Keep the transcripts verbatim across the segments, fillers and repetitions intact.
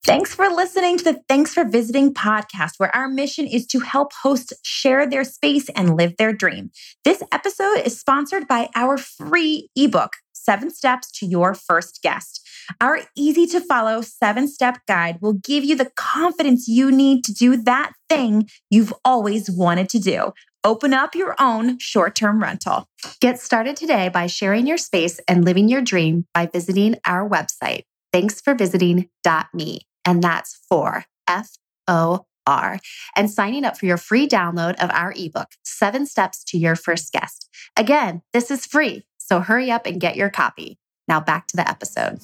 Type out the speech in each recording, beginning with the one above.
Thanks for listening to the Thanks for Visiting podcast, where our mission is to help hosts share their space and live their dream. This episode is sponsored by our free ebook, Seven Steps to Your First Guest. Our easy to follow seven step guide will give you the confidence you need to do that thing you've always wanted to do. Open up your own short-term rental. Get started today by sharing your space and living your dream by visiting our website, thanks for visiting dot me. And that's for F O R, and signing up for your free download of our ebook, Seven Steps to Your First Guest. Again, this is free, so hurry up and get your copy. Now back to the episode.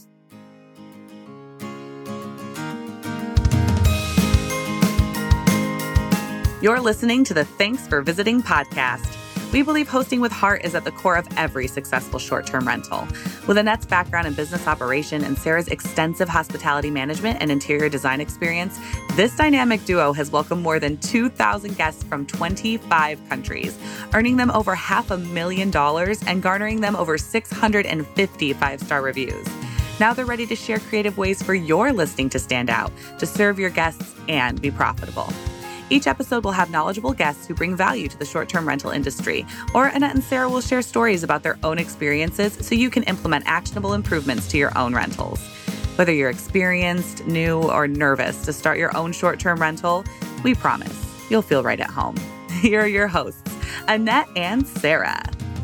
You're listening to the Thanks for Visiting podcast. We believe hosting with heart is at the core of every successful short-term rental. With Annette's background in business operation and Sarah's extensive hospitality management and interior design experience, this dynamic duo has welcomed more than two thousand guests from twenty-five countries, earning them over half a million dollars and garnering them over six hundred fifty five-star reviews. Now they're ready to share creative ways for your listing to stand out, to serve your guests, and be profitable. Each episode will have knowledgeable guests who bring value to the short-term rental industry, or Annette and Sarah will share stories about their own experiences so you can implement actionable improvements to your own rentals. Whether you're experienced, new, or nervous to start your own short-term rental, we promise you'll feel right at home. Here are your hosts, Annette and Sarah.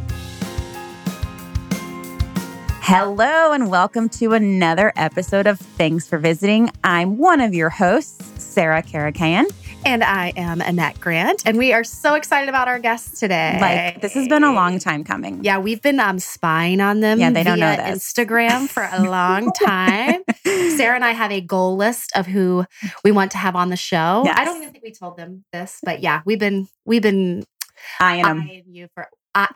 Hello, and welcome to another episode of Thanks for Visiting. I'm one of your hosts, Sarah Karakayan. And I am Annette Grant, and we are so excited about our guests today. Like, this has been a long time coming. Yeah, we've been um, spying on them yeah, they via don't know this. Instagram for a long time. Sarah and I have a goal list of who we want to have on the show. Yes. I don't even think we told them this, but yeah, we've been we've been eyeing them. eyeing you for uh,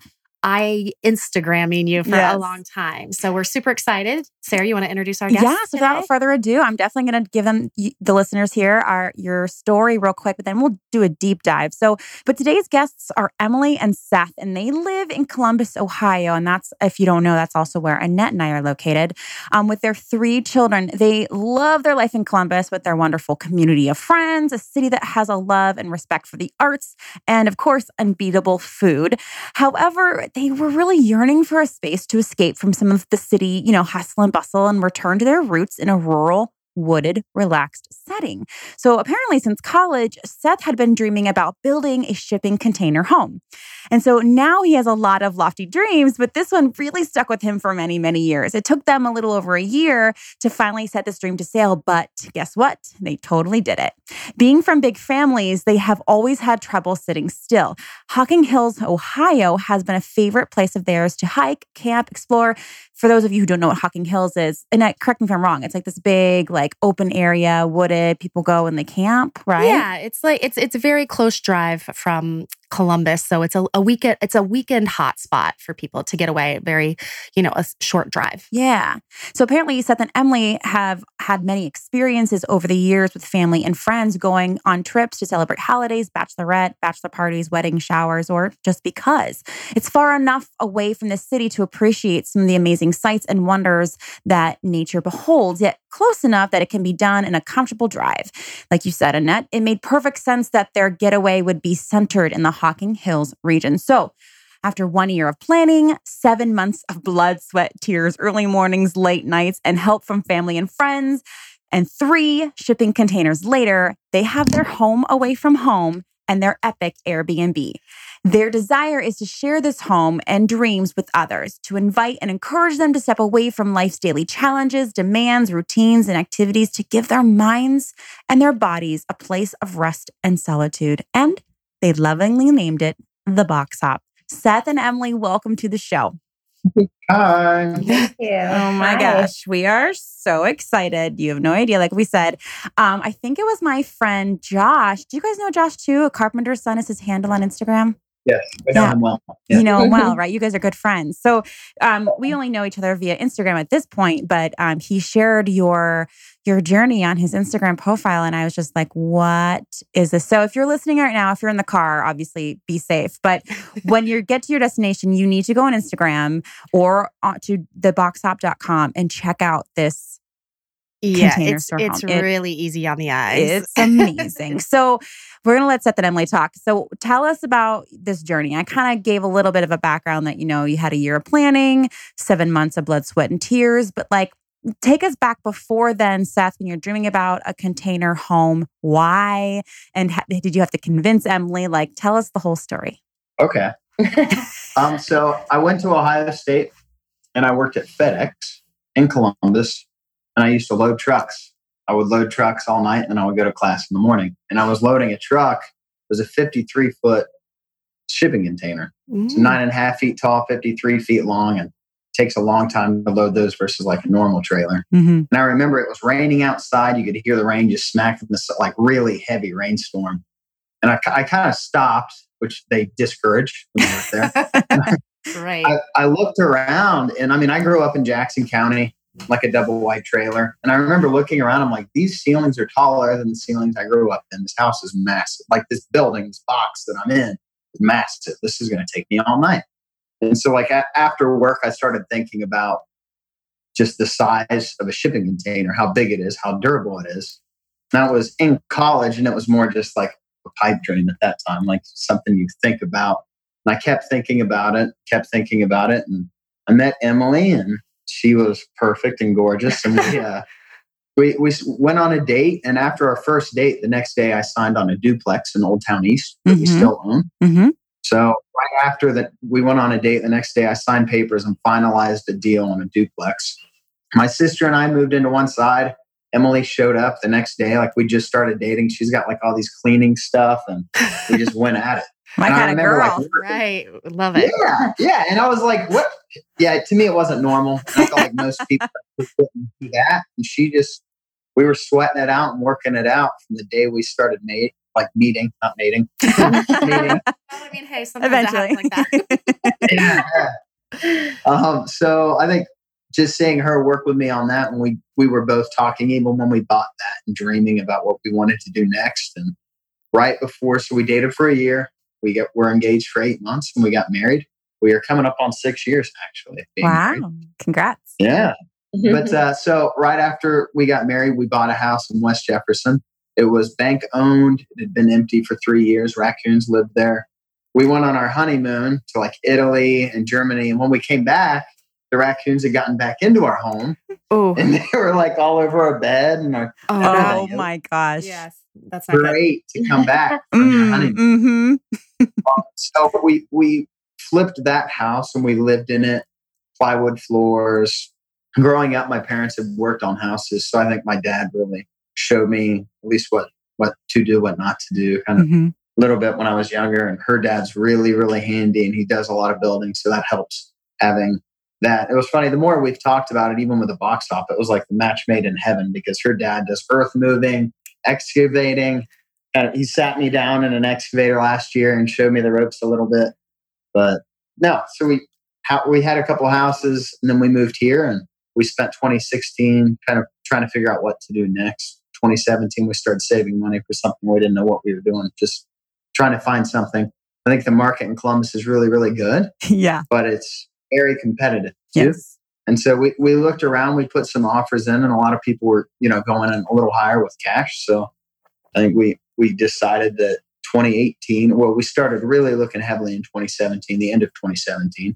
I Instagramming you for yes. a long time. So we're super excited. Sarah, you want to introduce our guests? Yes, today? without further ado, I'm definitely going to give them, the listeners here, our your story real quick, but then we'll do a deep dive. So, but today's guests are Emily and Seth, and they live in Columbus, Ohio. And that's, if you don't know, that's also where Annette and I are located. Um, with their three children, they love their life in Columbus with their wonderful community of friends, a city that has a love and respect for the arts, and of course, unbeatable food. However, they were really yearning for a space to escape from some of the city, you know, hustle and bustle, and return to their roots in a rural, wooded, relaxed setting. So apparently since college, Seth had been dreaming about building a shipping container home. And so now he has a lot of lofty dreams, but this one really stuck with him for many, many years. It took them a little over a year to finally set this dream to sail, but guess what? They totally did it. Being from big families, they have always had trouble sitting still. Hocking Hills, Ohio has been a favorite place of theirs to hike, camp, explore. For those of you who don't know what Hocking Hills is, and I, correct me if I'm wrong, it's like this big, like open area, wooded, people go and they camp, right? Yeah, it's like it's it's a very close drive from Columbus, so it's a, a weekend it's a weekend hotspot for people to get away. Very, you know, a short drive. Yeah. So apparently, Seth and Emily have had many experiences over the years with family and friends going on trips to celebrate holidays, bachelorette, bachelor parties, wedding showers, or just because. It's far enough away from the city to appreciate some of the amazing sights and wonders that nature beholds, yet close enough that it can be done in a comfortable drive. Like you said, Annette, it made perfect sense that their getaway would be centered in the Hocking Hills region. So after one year of planning, seven months of blood, sweat, tears, early mornings, late nights, and help from family and friends, and three shipping containers later, they have their home away from home and their epic Airbnb. Their desire is to share this home and dreams with others, to invite and encourage them to step away from life's daily challenges, demands, routines, and activities to give their minds and their bodies a place of rest and solitude. And they lovingly named it the Box Hop. Seth and Emily, welcome to the show. Hi. Thank you. Oh my Hi. gosh, we are so excited. You have no idea. Like we said, um, I think it was my friend Josh. Do you guys know Josh too? A carpenter's son is his handle on Instagram. Yes, I know Yeah. him well. Yeah. You know him well, right? You guys are good friends. So um, we only know each other via Instagram at this point, but um, he shared your your journey on his Instagram profile. And I was just like, what is this? So if you're listening right now, if you're in the car, obviously be safe. But when you get to your destination, you need to go on Instagram or onto the box hop dot com and check out this Yeah, container it's store it's home. It- really easy on the eyes. It's amazing. So we're going to let Seth and Emily talk. So tell us about this journey. I kind of gave a little bit of a background that, you know, you had a year of planning, seven months of blood, sweat, and tears. But like, take us back before then, Seth, when you're dreaming about a container home. Why? And ha- did you have to convince Emily? Like, tell us the whole story. Okay. um, so I went to Ohio State and I worked at FedEx in Columbus, and I used to load trucks. I would load trucks all night, and I would go to class in the morning. And I was loading a truck. It was a fifty-three foot shipping container. It's Mm. nine and a half feet tall, fifty-three feet long, and it takes a long time to load those versus like a normal trailer. Mm-hmm. And I remember it was raining outside. You could hear the rain just smack in this like really heavy rainstorm. And I, I kind of stopped, which they discouraged when we were there. Right. I, I looked around, and I mean, I grew up in Jackson County, like a double wide trailer. And I remember looking around, I'm like, these ceilings are taller than the ceilings I grew up in. This house is massive. Like this building, this box that I'm in is massive. This is going to take me all night. And so like a- after work, I started thinking about just the size of a shipping container, how big it is, how durable it is. And that was in college, and it was more just like a pipe dream at that time, like something you think about. And I kept thinking about it, kept thinking about it. And I met Emily, and she was perfect and gorgeous. And we, uh, we, we went on a date. And after our first date, the next day I signed on a duplex in Old Town East that we Mhm. still own. Mm-hmm. So right after that, we went on a date. The next day I signed papers and finalized a deal on a duplex. My sister and I moved into one side. Emily showed up the next day. Like we just started dating. She's got like all these cleaning stuff, and we just went at it. My And I kind of remember, girl. like, Right. Love it. Yeah, yeah. And I was like, what? Yeah, to me, it wasn't normal. I felt like most people couldn't do that. And she just, we were sweating it out and working it out from the day we started mate, like meeting, not mating. meeting. I mean, hey, sometimes Eventually. it happens like that. Yeah. Um, so I think just seeing her work with me on that, and we, we were both talking even when we bought that and dreaming about what we wanted to do next. And right before, so we dated for a year. We get, we're engaged for eight months and we got married. We are coming up on six years, actually. being Wow. married. Congrats. Yeah. But uh, so right after we got married, we bought a house in West Jefferson. It was bank owned. It had been empty for three years. Raccoons lived there. We went on our honeymoon to like Italy and Germany. And when we came back, the raccoons had gotten back into our home, Oh, and they were like all over our bed. And our, oh, Oh no. my gosh. Yes, that's not good. great to come back from your Mm, honeymoon. mm-hmm. So we we flipped that house and we lived in it, plywood floors. Growing up, my parents had worked on houses, so I think my dad really showed me at least what what to do, what not to do, kind of Mm-hmm. a little bit when I was younger. And her dad's really really handy, and he does a lot of building, so that helps having that. It was funny. The more we've talked about it, even with the box top, it was like the match made in heaven because her dad does earth moving, excavating. And he sat me down in an excavator last year and showed me the ropes a little bit. But no, so we how, we had a couple houses, and then we moved here, and we spent twenty sixteen kind of trying to figure out what to do next. twenty seventeen, we started saving money for something we didn't know what we were doing, just trying to find something. I think the market in Columbus is really, really good, Yeah. but it's very competitive too. Yes. And so we, we looked around, we put some offers in, and a lot of people were, you know, going in a little higher with cash. So I think we we decided that twenty eighteen, well, we started really looking heavily in twenty seventeen, the end of twenty seventeen.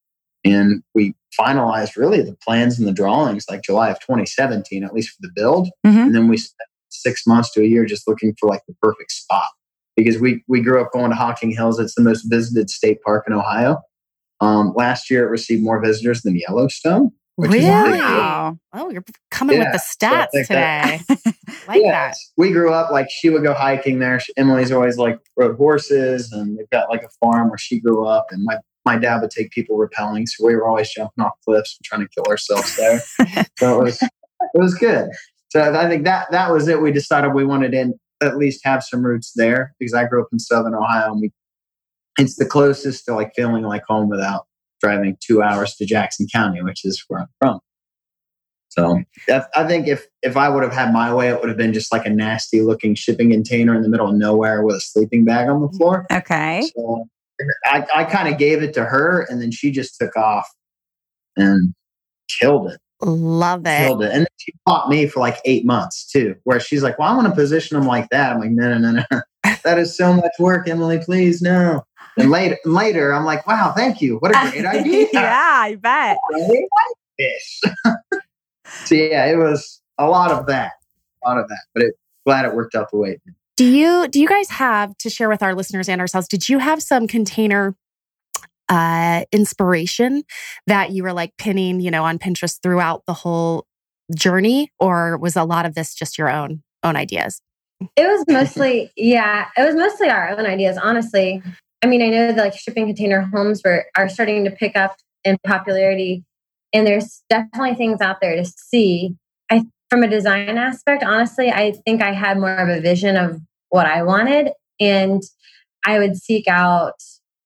And we finalized really the plans and the drawings like July of twenty seventeen, at least for the build. Mhm. And then we spent six months to a year just looking for like the perfect spot. Because we, we grew up going to Hocking Hills. It's the most visited state park in Ohio. Um, last year, it received more visitors than Yellowstone. Which is a big Really? deal. Wow. Oh, you're coming Yeah, with the so I stats think that- today. Like Yeah, that. we grew up like she would go hiking there. She, Emily's always like rode horses, and they've got like a farm where she grew up. And my, my dad would take people rappelling, so we were always jumping off cliffs and trying to kill ourselves there. So it was it was good. So I think that that was it. We decided we wanted to at least have some roots there because I grew up in Southern Ohio, and we it's the closest to like feeling like home without driving two hours to Jackson County, which is where I'm from. So I I think if if I would have had my way, it would have been just like a nasty looking shipping container in the middle of nowhere with a sleeping bag on the floor. Okay. So I, I kind of gave it to her, and then she just took off and killed it. Love it. Killed it. And then she fought me for like eight months too, where she's like, well, I want to position them like that. I'm like, no, no, no, no. That is so much work, Emily, please, no. And later, later, I'm like, wow, thank you. What a great idea. Yeah, I bet. I really like this. So yeah, it was a lot of that, a lot of that, but it, glad it worked out the way it did. Do you, do you guys have, to share with our listeners and ourselves, did you have some container uh, inspiration that you were like pinning, you know, on Pinterest throughout the whole journey? Or was a lot of this just your own, own ideas? It was mostly, yeah, it was mostly our own ideas, honestly. I mean, I know that like shipping container homes were are starting to pick up in popularity, and there's definitely things out there to see. I, from a design aspect, honestly, I think I had more of a vision of what I wanted, and I would seek out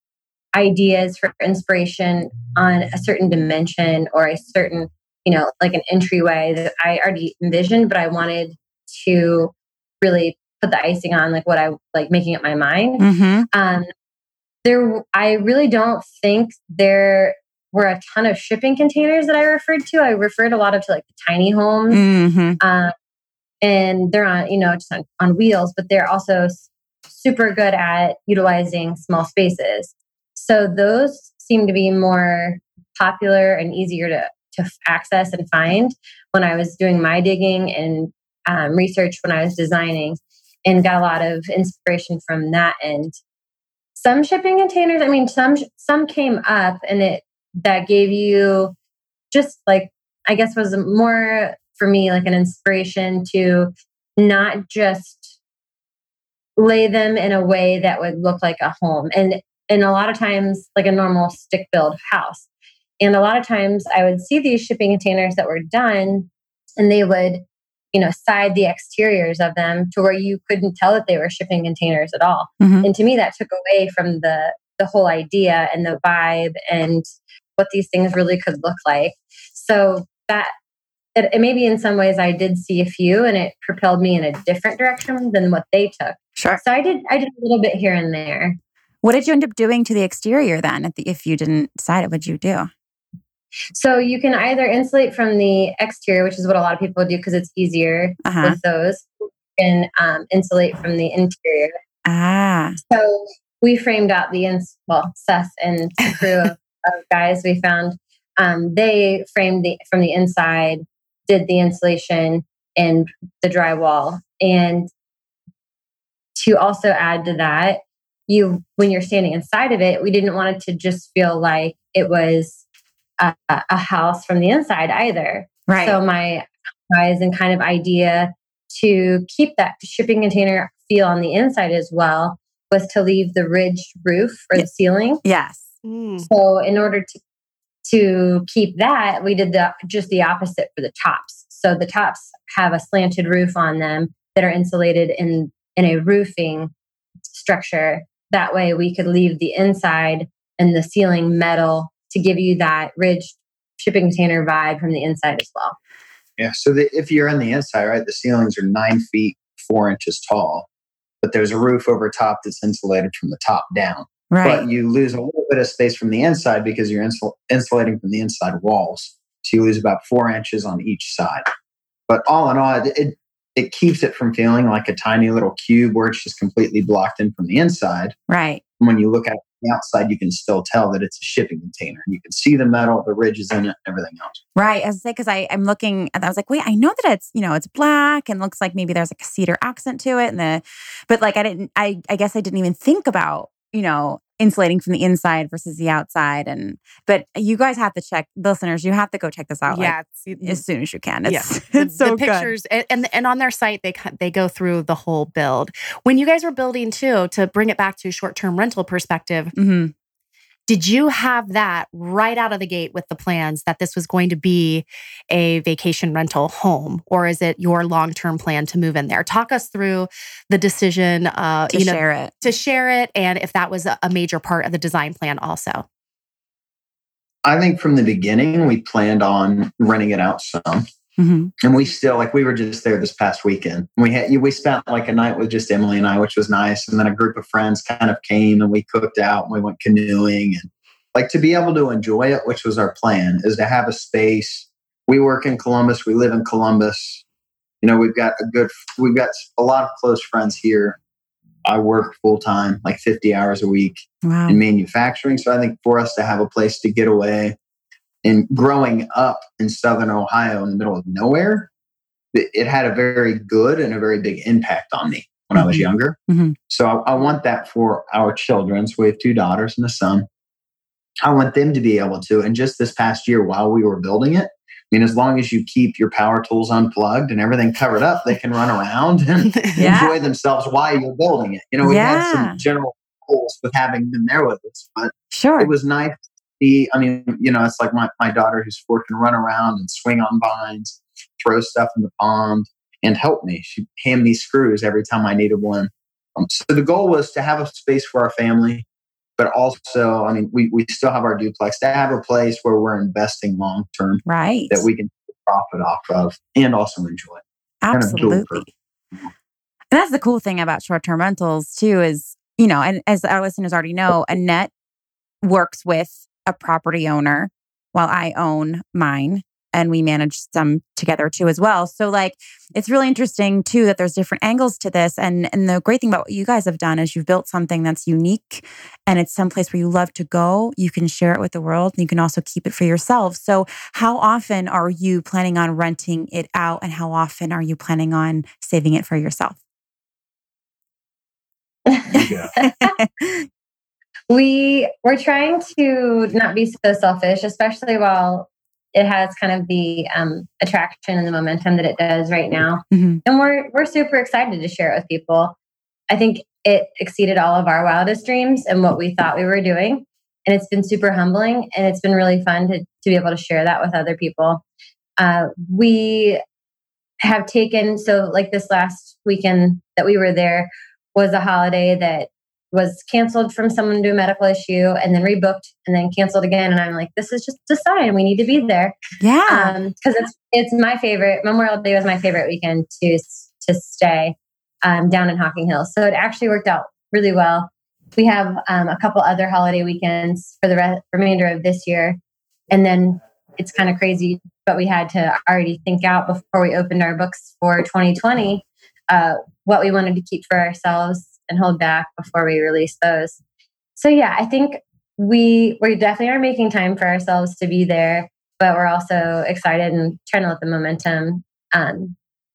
ideas for inspiration on a certain dimension or a certain, you know, like an entryway that I already envisioned, but I wanted to really put the icing on, like what I like, making up my mind. Mm-hmm. Um, there, I really don't think there were a ton of shipping containers that I referred to. I referred a lot of to like the tiny homes, Mm-hmm. um, and they're on, you know, just on, on wheels, but they're also s- super good at utilizing small spaces. So those seem to be more popular and easier to to access and find when I was doing my digging and um, research when I was designing, and got a lot of inspiration from that end. Some shipping containers, I mean, some some came up and it that gave you just like, I guess was more for me like an inspiration to not just lay them in a way that would look like a home. And and a lot of times like a normal stick build house. And a lot of times I would see these shipping containers that were done and they would, you know, side the exteriors of them to where you couldn't tell that they were shipping containers at all. Mm-hmm. And to me, that took away from the the whole idea and the vibe and what these things really could look like. So that it, it maybe in some ways I did see a few, and it propelled me in a different direction than what they took. Sure. So I did I did a little bit here and there. What did you end up doing to the exterior then? If, the, if you didn't decide it, what'd you do? So you can either insulate from the exterior, which is what a lot of people do because it's easier Uh-huh. with those. You can um, insulate from the interior. Ah. So we framed out the ins. Well, Seth and the crew of, of guys we found, um, they framed the from the inside, did the insulation and the drywall, and to also add to that, you when you're standing inside of it, we didn't want it to just feel like it was a, a house from the inside either. Right. So my eyes and kind of idea to keep that shipping container feel on the inside as well was to leave the ridged roof or the ceiling. Yes. Mm. So in order to to keep that, we did the just the opposite for the tops. So the tops have a slanted roof on them that are insulated in in a roofing structure. That way we could leave the inside and the ceiling metal to give you that ridged shipping container vibe from the inside as well. Yeah. So the, if you're on the inside, right, the ceilings are nine feet, four inches tall, but there's a roof over top that's insulated from the top down. Right. But you lose a little bit of space from the inside because you're insul- insulating from the inside walls. So you lose about four inches on each side. But all in all, it, it it keeps it from feeling like a tiny little cube where it's just completely blocked in from the inside. Right. And when you look at it from the outside, you can still tell that it's a shipping container. You can see the metal, the ridges in it, everything else. Right. As I say, because I I'm looking, and I was like, wait, I know that it's you know it's black and looks like maybe there's like a cedar accent to it, and the, but like I didn't, I I guess I didn't even think about you know insulating from the inside versus the outside, and but you guys have to check, listeners, you have to go check this out. Yeah. Like, as soon as you can. It's, Yeah. it's the, so the good. pictures and, and and on their site they they go through the whole build. When you guys were building too, to bring it back to short-term rental perspective, Mm-hmm. did you have that right out of the gate with the plans that this was going to be a vacation rental home, or is it your long-term plan to move in there? Talk us through the decision uh, To you know, share it. to share it, and if that was a, a major part of the design plan also. I think from the beginning, we planned on renting it out some. Mm-hmm. And we still, like, we were just there this past weekend. We had, we spent like a night with just Emily and I, which was nice. And then a group of friends kind of came and we cooked out and we went canoeing. And like to be able to enjoy it, which was our plan, is to have a space we work in Columbus. We live in Columbus. You know, we've got a good, we've got a lot of close friends here. I work full time, like fifty hours a week wow. in manufacturing. So I think for us to have a place to get away, and growing up in Southern Ohio in the middle of nowhere, it, it had a very good and a very big impact on me when mm-hmm. I was younger. Mm-hmm. So I, I want that for our children. So we have two daughters and a son. I want them to be able to. And just this past year, while we were building it, I mean, as long as you keep your power tools unplugged and everything covered up, they can run around and yeah. enjoy themselves while you're building it. You know, we yeah. had some general goals with having them there with us, but sure. it was nice to see. I mean, you know, it's like my, my daughter who's four can run around and swing on vines, throw stuff in the pond, and help me. She'd hand me screws every time I needed one. Um, so the goal was to have a space for our family, but also, I mean, we, we still have our duplex, to have a place where we're investing long term, right? That we can profit off of and also enjoy. Absolutely. Kind of and that's the cool thing about short term rentals too, is, you know, and as our listeners already know, Annette works with a property owner while I own mine. And we manage some together too as well. So like, it's really interesting too that there's different angles to this. And and the great thing about what you guys have done is you've built something that's unique and it's someplace where you love to go. You can share it with the world and you can also keep it for yourself. So how often are you planning on renting it out and how often are you planning on saving it for yourself? we, we're trying to not be so selfish, especially while it has kind of the um, attraction and the momentum that it does right now. Mm-hmm. And we're we're super excited to share it with people. I think it exceeded all of our wildest dreams and what we thought we were doing. And it's been super humbling and it's been really fun to, to be able to share that with other people. Uh, we have taken, so like this last weekend that we were there was a holiday that was canceled from someone due to a medical issue and then rebooked and then canceled again. And I'm like, this is just a sign. We need to be there. Yeah. Um, cause it's, it's my favorite. Memorial Day was my favorite weekend to, to stay um, down in Hocking Hills. So it actually worked out really well. We have um, a couple other holiday weekends for the re- remainder of this year. And then it's kind of crazy, but we had to already think out before we opened our books for twenty twenty, uh, what we wanted to keep for ourselves and hold back before we release those. So yeah, I think we we definitely are making time for ourselves to be there, but we're also excited and trying to let the momentum um,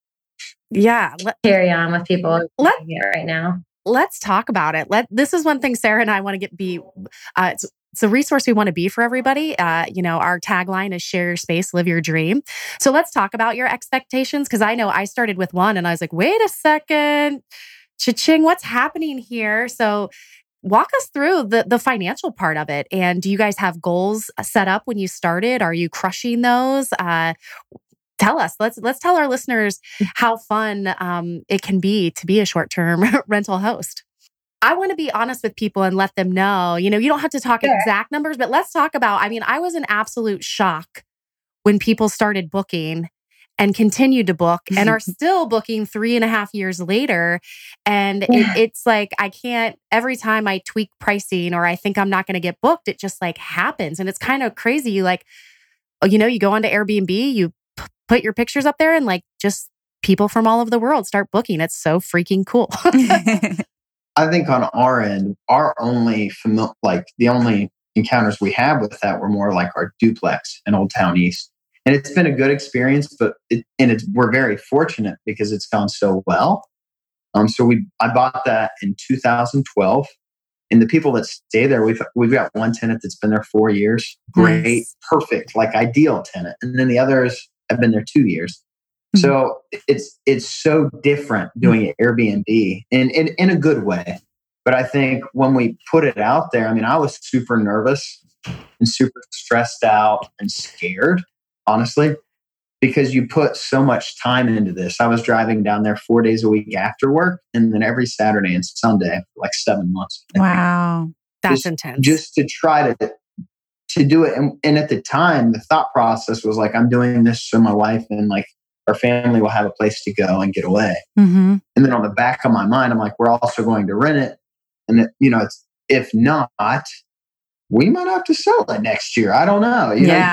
yeah let, carry on with people let, right now. Let's talk about it. Let this is one thing Sarah and I want to get be uh, it's, it's a resource we want to be for everybody. Uh, you know, our tagline is share your space, live your dream. So let's talk about your expectations, because I know I started with one and I was like, wait a second. Cha-ching, what's happening here? So walk us through the, the financial part of it. And do you guys have goals set up when you started? Are you crushing those? Uh, tell us. Let's let's tell our listeners how fun um, it can be to be a short-term rental host. I want to be honest with people and let them know, you know, you don't have to talk sure. exact numbers, but let's talk about, I mean, I was in absolute shock when people started booking and continued to book and are still booking three and a half years later. And it, it's like, I can't, every time I tweak pricing or I think I'm not going to get booked, it just like happens. And it's kind of crazy. You like, oh, you know, you go onto Airbnb, you p- put your pictures up there and like just people from all over the world start booking. It's so freaking cool. I think on our end, our only fami- like the only encounters we have with that were more like our duplex in Old Town East. And it's been a good experience, but it, and it's, we're very fortunate because it's gone so well. Um, so we, I bought that in two thousand twelve, and the people that stay there, we've we've got one tenant that's been there four years, great, nice. Perfect, like ideal tenant, and then the others have been there two years. Mm-hmm. So it's it's so different doing it Airbnb in, in in a good way. But I think when we put it out there, I mean, I was super nervous and super stressed out and scared. Honestly, because you put so much time into this. I was driving down there four days a week after work and then every Saturday and Sunday for like seven months. Wow. That's just, intense. Just to try to to do it. And, and at the time, the thought process was like, I'm doing this so my wife and like our family will have a place to go and get away. Mm-hmm. And then on the back of my mind, I'm like, we're also going to rent it. And, it, you know, it's, if not, we might have to sell it next year. I don't know. You yeah. know, it's,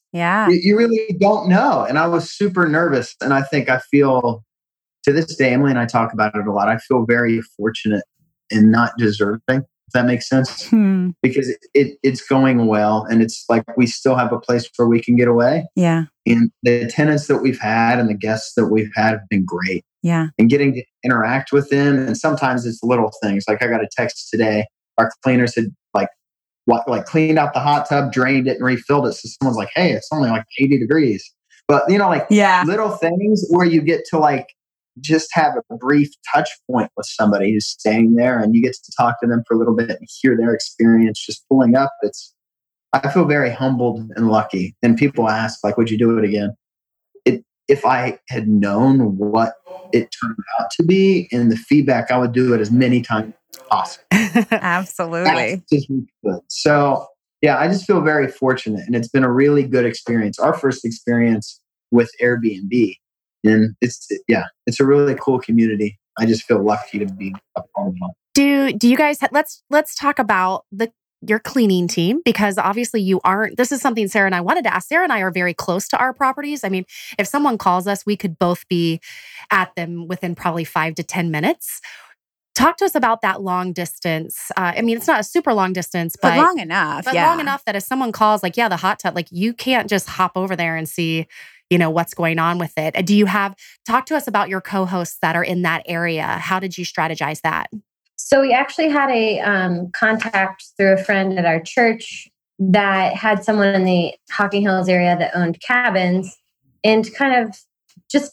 Yeah. You, you really don't know. And I was super nervous. And I think I feel to this day, Emily and I talk about it a lot. I feel very fortunate and not deserving, if that makes sense. Hmm. Because it, it it's going well. And it's like we still have a place where we can get away. Yeah. And the tenants that we've had and the guests that we've had have been great. Yeah. And getting to interact with them. And sometimes it's little things. Like I got a text today. Our cleaners had like what, like cleaned out the hot tub, drained it, and refilled it. So someone's like, hey, it's only like eighty degrees. But, you know, like Yeah. little things where you get to like just have a brief touch point with somebody who's staying there, and you get to talk to them for a little bit and hear their experience just pulling up. It's, I feel very humbled and lucky. And people ask, like, would you do it again? It, if I had known what it turned out to be and the feedback, I would do it as many times as possible. Absolutely. Just we could. So, yeah, I just feel very fortunate. And it's been a really good experience. Our first experience with Airbnb. And it's, yeah, it's a really cool community. I just feel lucky to be a part of it. Do do you guys let's let's talk about the your cleaning team, because obviously you aren't, this is something Sarah and I wanted to ask. Sarah and I are very close to our properties. I mean, if someone calls us, we could both be at them within probably five to ten minutes. Talk to us about that long distance. Uh, I mean, it's not a super long distance, but, But long enough. but yeah. long enough that if someone calls, like, yeah, the hot tub, like you can't just hop over there and see, you know, what's going on with it. Do you have, talk to us about your co-hosts that are in that area. How did you strategize that? So we actually had a um, contact through a friend at our church that had someone in the Hocking Hills area that owned cabins, and kind of just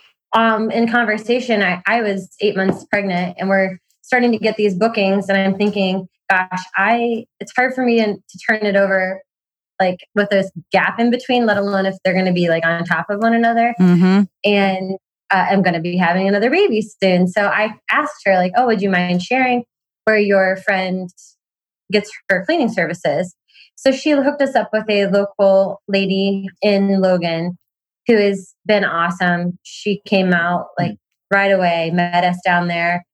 um, in conversation, I, I was eight months pregnant, and we're starting to get these bookings, and I'm thinking, gosh, I it's hard for me to, to turn it over like with this gap in between, let alone if they're going to be like on top of one another. Mm-hmm. And Uh, I'm going to be having another baby soon. So I asked her, like, oh, would you mind sharing where your friend gets her cleaning services? So she hooked us up with a local lady in Logan who has been awesome. She came out like right away, met us down there.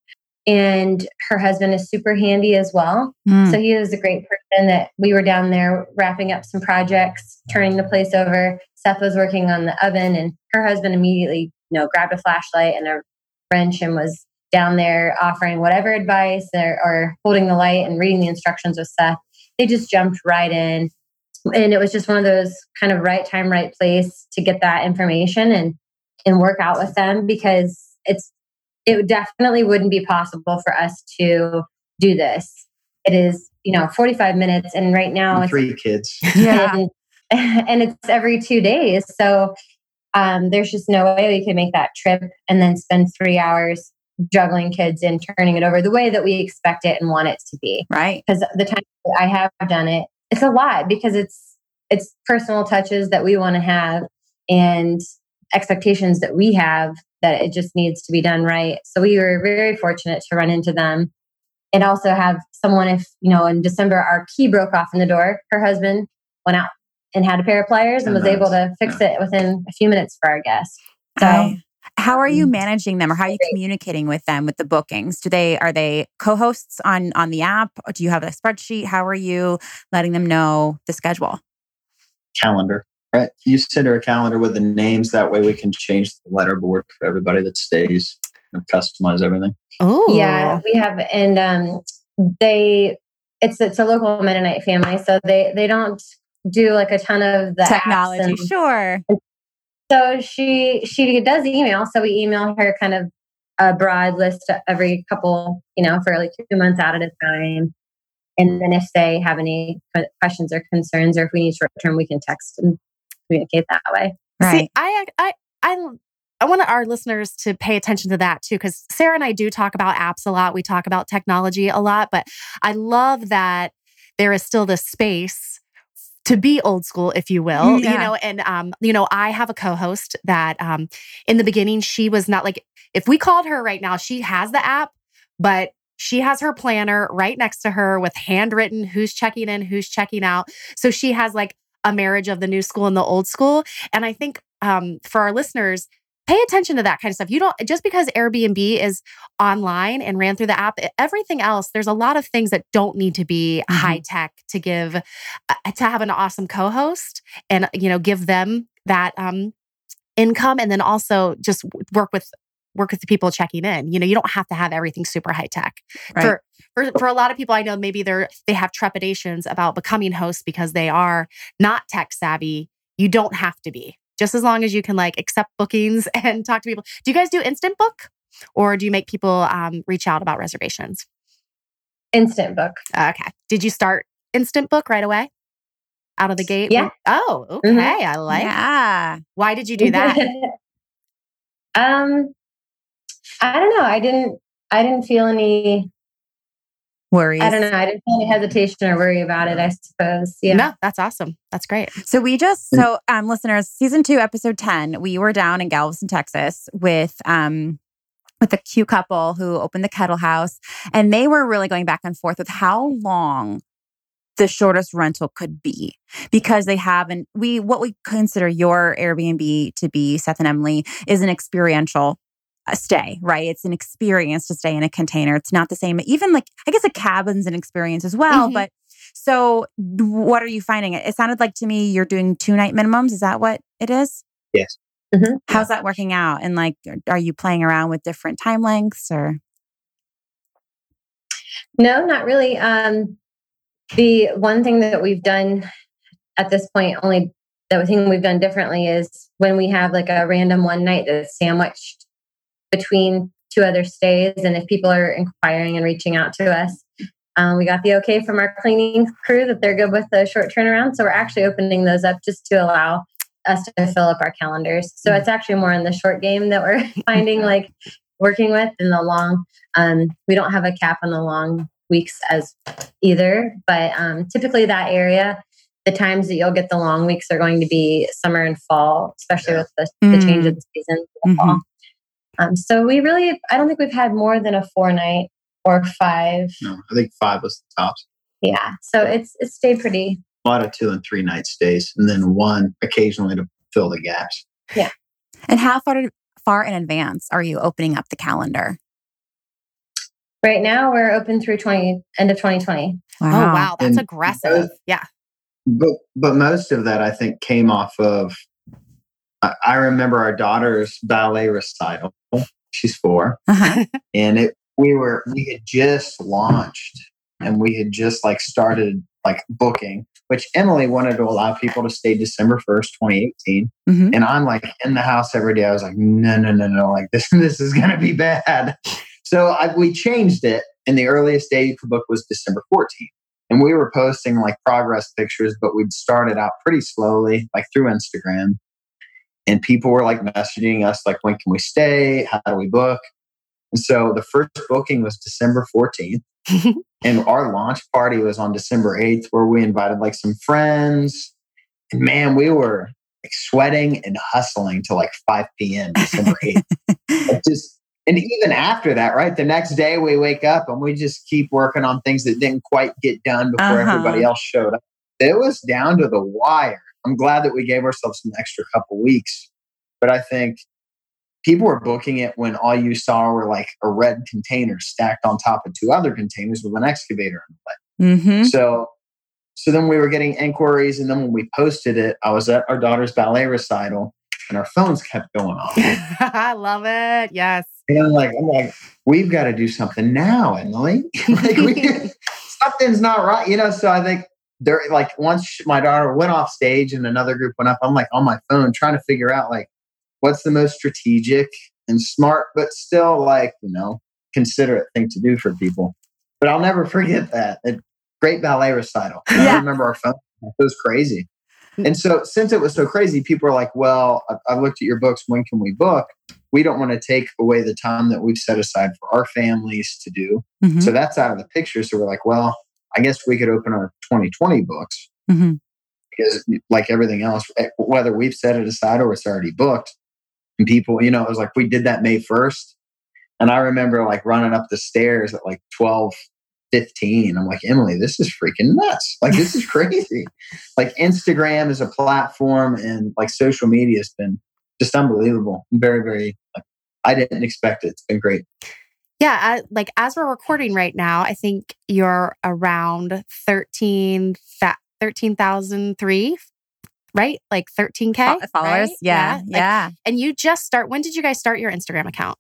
And her husband is super handy as well. Mm. So he was a great person that we were down there wrapping up some projects, turning the place over. Seth was working on the oven, and her husband immediately you know, grabbed a flashlight and a wrench and was down there offering whatever advice or, or holding the light and reading the instructions with Seth. They just jumped right in. And it was just one of those kind of right time, right place to get that information and, and work out with them, because it's, it definitely wouldn't be possible for us to do this. It is, you know, forty-five minutes. And right now And it's three kids. Yeah. and, and it's every two days. So Um, there's just no way we could make that trip and then spend three hours juggling kids and turning it over the way that we expect it and want it to be. Right. Because the time that I have done it, it's a lot, because it's it's personal touches that we want to have and expectations that we have that it just needs to be done right. So we were very fortunate to run into them, and also have someone, if you know, in December our key broke off in the door, her husband went out and had a pair of pliers and was Nice. able to fix it within a few minutes for our guests. So I- how are you managing them, or how are you communicating with them with the bookings? Do they are they co-hosts on on the app? Or do you have a spreadsheet? How are you letting them know the schedule? Calendar, right? You send her a calendar with the names. That way we can change the letterboard for everybody that stays and customize everything. Oh, yeah, we have, and um, they it's it's a local Mennonite family, so they they don't do like a ton of the Technology, apps and, sure. So she she does email. So we email her kind of a broad list every couple, you know, for like two months out at a time. And then if they have any questions or concerns, or if we need short term, we can text and communicate that way. Right. See, I I I I want our listeners to pay attention to that too, because Sarah and I do talk about apps a lot. We talk about technology a lot, but I love that there is still this space to be old school, if you will, Yeah. you know, and, um, you know, I have a co-host that, um, in the beginning, she was not like, if we called her right now, she has the app, but she has her planner right next to her with handwritten, who's checking in, who's checking out. So she has like a marriage of the new school and the old school. And I think, um, for our listeners, pay attention to that kind of stuff. You don't, just because Airbnb is online and ran through the app, everything else, there's a lot of things that don't need to be mm-hmm. high tech to give, uh, to have an awesome co-host and, you know, give them that um, income, and then also just work with work with the people checking in. You know, you don't have to have everything super high tech. Right. For, for for a lot of people, I know maybe they're they have trepidations about becoming hosts because they are not tech savvy. You don't have to be. Just as long as you can like accept bookings and talk to people. Do you guys do instant book, or do you make people um, reach out about reservations? Instant book. Okay. Did you start instant book right away? Out of the gate? Yeah. Oh, okay. Mm-hmm. I like yeah. it. Why did you do that? um, I don't know. I didn't, I didn't feel any worries. I don't know. I didn't feel any hesitation or worry about it, I suppose. Yeah. No, that's awesome. That's great. So we just, so um, listeners, season two, episode ten, we were down in Galveston, Texas with, um, with a cute couple who opened the Kettle House, and they were really going back and forth with how long the shortest rental could be, because they have an, we, what we consider your Airbnb to be, Seth and Emily, is an experiential stay, right? It's an experience to stay in a container. It's not the same. Even like, I guess a cabin's an experience as well. Mm-hmm. But so what are you finding? It sounded like to me you're doing two night minimums. Is that what it is? Yes. Mm-hmm. How's that working out? And like, are you playing around with different time lengths or? No, not really. Um, the one thing that we've done at this point, only the thing we've done differently is when we have like a random one night that's sandwiched between two other stays. And if people are inquiring and reaching out to us, um, we got the okay from our cleaning crew that they're good with the short turnaround. So we're actually opening those up just to allow us to fill up our calendars. So it's actually more in the short game that we're finding like working with in the long. Um, we don't have a cap on the long weeks as either, but um, typically that area, the times that you'll get the long weeks are going to be summer and fall, especially with the, mm. the change of the season in the mm-hmm. fall. Um, so we really, I don't think we've had more than a four night or five. No, I think five was the tops. Yeah. So it's, it's stayed pretty. A lot of two and three night stays, and then one occasionally to fill the gaps. Yeah. And how far, far in advance are you opening up the calendar? Right now we're open through twenty end of twenty twenty. Wow. Oh, wow. That's and aggressive. Most, yeah. But, but most of that I think came off of, I, I remember our daughter's ballet recital. She's four. Uh-huh. And it, we were, we had just launched and we had just like started like booking, which Emily wanted to allow people to stay December first, twenty eighteen. Mm-hmm. And I'm like in the house every day. I was like, no, no, no, no. Like this, this is going to be bad. So I, we changed it. And the earliest day you could book was December fourteenth. And we were posting like progress pictures, but we'd started out pretty slowly, like through Instagram. And people were like messaging us, like, when can we stay? How do we book? And so the first booking was December fourteenth. And our launch party was on December eighth, where we invited like some friends. And man, we were like sweating and hustling till like five p.m. December eighth. just, and even after that, right? The next day we wake up and we just keep working on things that didn't quite get done before uh-huh. everybody else showed up. It was down to the wire. I'm glad that we gave ourselves an extra couple weeks. But I think people were booking it when all you saw were like a red container stacked on top of two other containers with an excavator in the way. Mm-hmm. So, so then we were getting inquiries. And then when we posted it, I was at our daughter's ballet recital and our phones kept going off. I love it. Yes. And I'm like, I'm like, we've got to do something now, Emily. like we, something's not right. You know, so I think there, like once my daughter went off stage and another group went up, I'm like on my phone trying to figure out like, what's the most strategic and smart, but still like, you know, considerate thing to do for people. But I'll never forget that. A great ballet recital. Yeah. I remember our phone. It was crazy. And so since it was so crazy, people are like, well, I, I looked at your books. When can we book? We don't want to take away the time that we've set aside for our families to do. Mm-hmm. So that's out of the picture. So we're like, well, I guess we could open our twenty twenty books. Mm-hmm. Because like everything else, whether we've set it aside or it's already booked, and people, you know, it was like we did that May first. And I remember like running up the stairs at like twelve fifteen. I'm like, Emily, this is freaking nuts. Like, this is crazy. Like Instagram is a platform and like social media has been just unbelievable. Very, very, like, I didn't expect it. It's been great. Yeah. Uh, like as we're recording right now, I think you're around thirteen, thirteen thousand three, right? Like thirteen K followers. Right? Yeah. Like, yeah. and you just start, when did you guys start your Instagram account?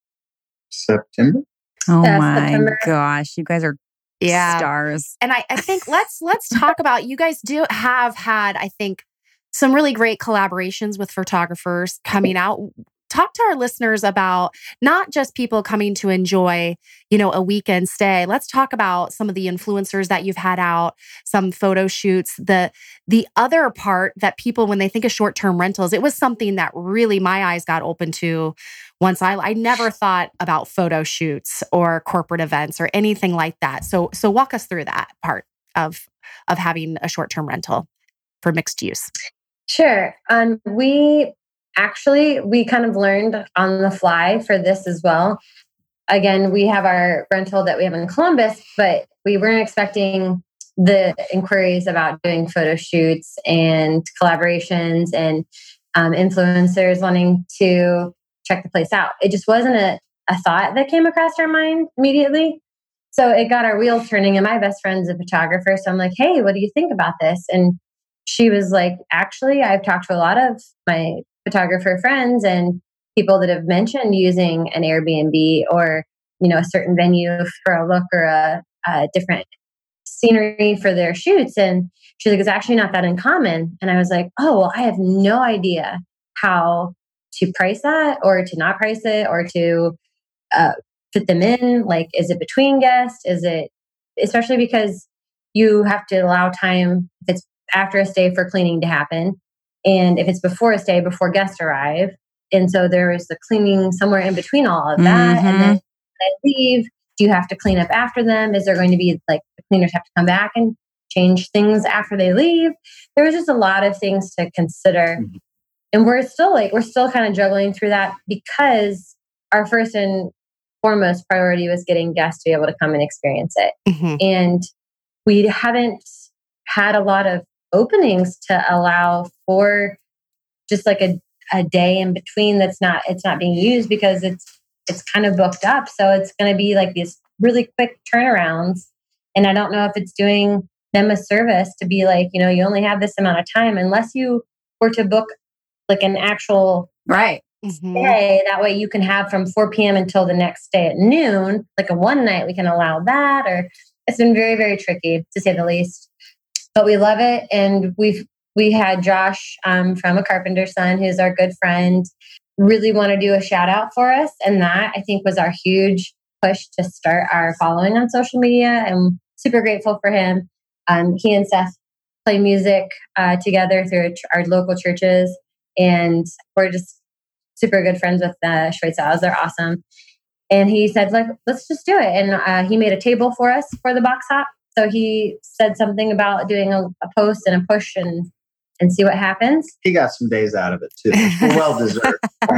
September. Oh Yeah, my September. gosh. You guys are Yeah. stars. And I, I think let's let's talk about, you guys do have had, I think, some really great collaborations with photographers coming out. Talk to our listeners about not just people coming to enjoy, you know, a weekend stay. Let's talk about some of the influencers that you've had out, some photo shoots. The the other part that people, when they think of short-term rentals, it was something that really my eyes got open to once. I I never thought about photo shoots or corporate events or anything like that. So so walk us through that part of of having a short-term rental for mixed use. Sure. Um, we actually, we kind of learned on the fly for this as well. Again, we have our rental that we have in Columbus, but we weren't expecting the inquiries about doing photo shoots and collaborations and um, influencers wanting to check the place out. It just wasn't a, a thought that came across our mind immediately. So it got our wheels turning, and my best friend's a photographer. So I'm like, hey, what do you think about this? And she was like, actually, I've talked to a lot of my photographer friends and people that have mentioned using an Airbnb or, you know, a certain venue for a look or a, a different scenery for their shoots. And she's like, it's actually not that uncommon. And I was like, oh, well, I have no idea how to price that or to not price it or to uh, fit them in. Like, is it between guests? Is it, especially because you have to allow time if it's after a stay for cleaning to happen. And if it's before a stay, before guests arrive. And so there is the cleaning somewhere in between all of that. Mm-hmm. And then when they leave, do you have to clean up after them? Is there going to be like the cleaners have to come back and change things after they leave? There was just a lot of things to consider. Mm-hmm. And we're still like, we're still kind of juggling through that because our first and foremost priority was getting guests to be able to come and experience it. Mm-hmm. And we haven't had a lot of openings to allow for just like a, a day in between that's not, it's not being used because it's, it's kind of booked up. So it's going to be like these really quick turnarounds. And I don't know if it's doing them a service to be like, you know, you only have this amount of time unless you were to book like an actual right mm-hmm. day. That way you can have from four p.m. until the next day at noon, like a one night, we can allow that. Or it's been very, very tricky to say the least. But we love it. And we've we had Josh um, from A Carpenter's Son, who's our good friend, really want to do a shout out for us. And that I think was our huge push to start our following on social media. And super grateful for him. Um, he and Seth play music uh, together through our local churches. And we're just super good friends with the Schweitzels. They're awesome. And he said, like, let's just do it. And uh, he made a table for us for the box hop. So he said something about doing a, a post and a push and and see what happens. He got some days out of it too. Well deserved.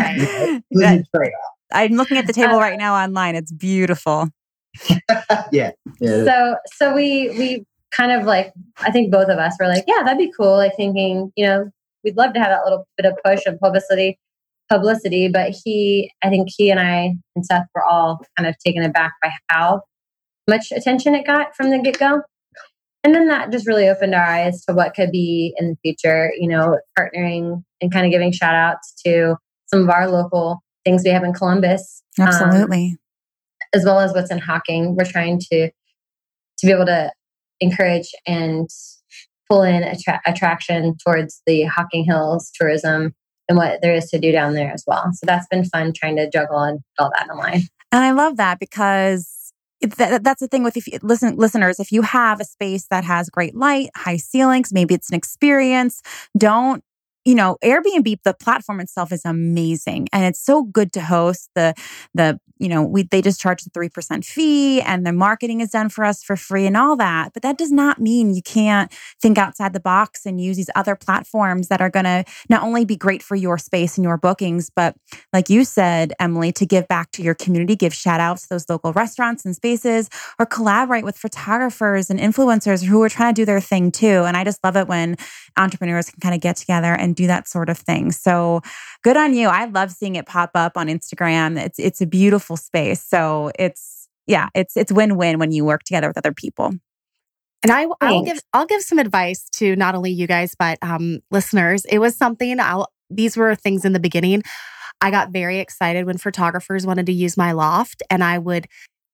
I'm looking at the table right now online. It's beautiful. yeah. yeah. So so we we kind of like, I think both of us were like, yeah, that'd be cool. Like thinking, you know, we'd love to have that little bit of push of publicity, publicity. But he, I think he and I and Seth were all kind of taken aback by how much attention it got from the get-go. And then that just really opened our eyes to what could be in the future, you know, partnering and kind of giving shout outs to some of our local things we have in Columbus. Absolutely. Um, as well as what's in Hocking. We're trying to to be able to encourage and pull in attra- attraction towards the Hocking Hills tourism and what there is to do down there as well. So that's been fun trying to juggle and all that online. And I love that because It's that, that's the thing with if you, listen, listeners, if you have a space that has great light, high ceilings, maybe it's an experience, don't, you know, Airbnb, the platform itself is amazing. And it's so good to host. The, the you know, we they just charge the three percent fee and the marketing is done for us for free and all that. But that does not mean you can't think outside the box and use these other platforms that are going to not only be great for your space and your bookings, but like you said, Emily, to give back to your community, give shout outs to those local restaurants and spaces, or collaborate with photographers and influencers who are trying to do their thing too. And I just love it when entrepreneurs can kind of get together and and do that sort of thing. So good on you. I love seeing it pop up on Instagram. It's it's a beautiful space. So it's yeah, it's it's win-win when you work together with other people. And I, I will give I'll give some advice to not only you guys but um, listeners. It was something. I'll, these were things in the beginning. I got very excited when photographers wanted to use my loft, and I would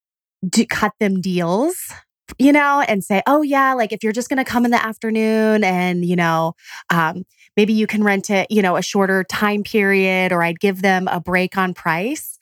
do, cut them deals, you know, and say, "Oh yeah, like if you're just going to come in the afternoon, and you know, um, maybe you can rent it, you know, a shorter time period," or I'd give them a break on price.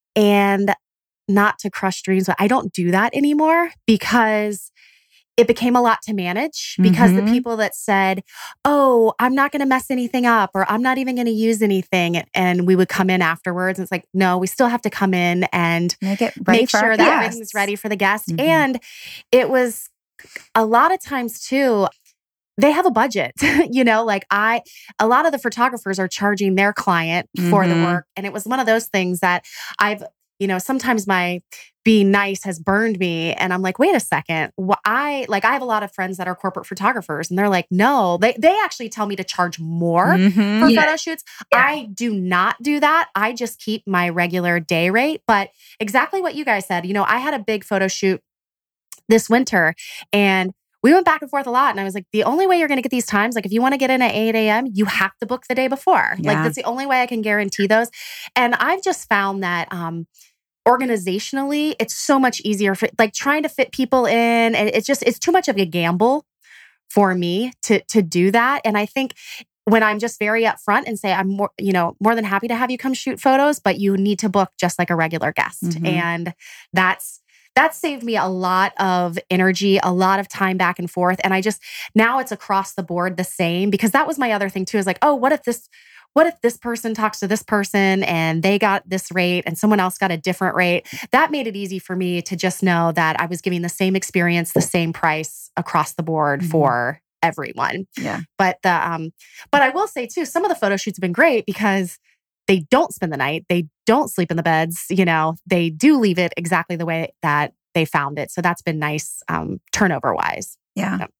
And not to crush dreams, but I don't do that anymore because it became a lot to manage because Mm-hmm. the people that said, "Oh, I'm not going to mess anything up," or "I'm not even going to use anything," and we would come in afterwards. And it's like, no, we still have to come in and Make it ready make for sure our that guests. everything's ready for the guest. Mhm. And it was a lot of times too, they have a budget, you know, like I, a lot of the photographers are charging their client for the Mhm. work. And it was one of those things that I've, you know, sometimes my being nice has burned me. And I'm like, wait a second. Well, I like, I have a lot of friends that are corporate photographers and they're like, no, they, they actually tell me to charge more Mhm. for Yeah. photo shoots. Yeah. I do not do that. I just keep my regular day rate. But exactly what you guys said, you know, I had a big photo shoot this winter and we went back and forth a lot. And I was like, the only way you're going to get these times, like if you want to get in at eight a.m., you have to book the day before. Yeah. Like that's the only way I can guarantee those. And I've just found that um, organizationally, it's so much easier for like trying to fit people in. And it's just, it's too much of a gamble for me to, to do that. And I think when I'm just very upfront and say, I'm more, you know, more than happy to have you come shoot photos, but you need to book just like a regular guest. Mhm. And that's, that saved me a lot of energy, a lot of time back and forth. And I just, now it's across the board the same because that was my other thing too, is like, oh, what if this, what if this person talks to this person and they got this rate and someone else got a different rate? That made it easy for me to just know that I was giving the same experience, the same price across the board Mhm. for everyone. Yeah. But the, um, but I will say too, some of the photo shoots have been great because they don't spend the night. They don't sleep in the beds. You know, they do leave it exactly the way that they found it. So that's been nice, um, turnover wise. Yeah. Yep.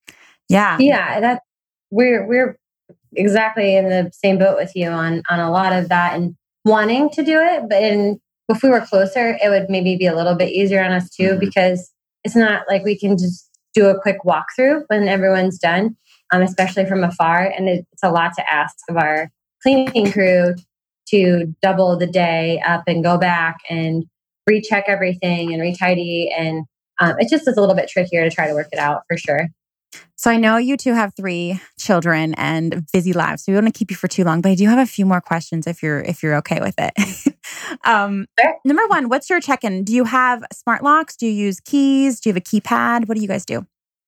Yeah. Yeah, that we're we're exactly in the same boat with you on on a lot of that and wanting to do it. But in, if we were closer, it would maybe be a little bit easier on us too, Mhm. because it's not like we can just do a quick walkthrough when everyone's done, um, especially from afar. And it, it's a lot to ask of our cleaning crew to double the day up and go back and recheck everything and retidy. And um, it just is a little bit trickier to try to work it out for sure. So I know you two have three children and busy lives, so we don't want to keep you for too long. But I do have a few more questions if you're if you're okay with it. um, Sure. Number one, what's your check-in? Do you have smart locks? Do you use keys? Do you have a keypad? What do you guys do?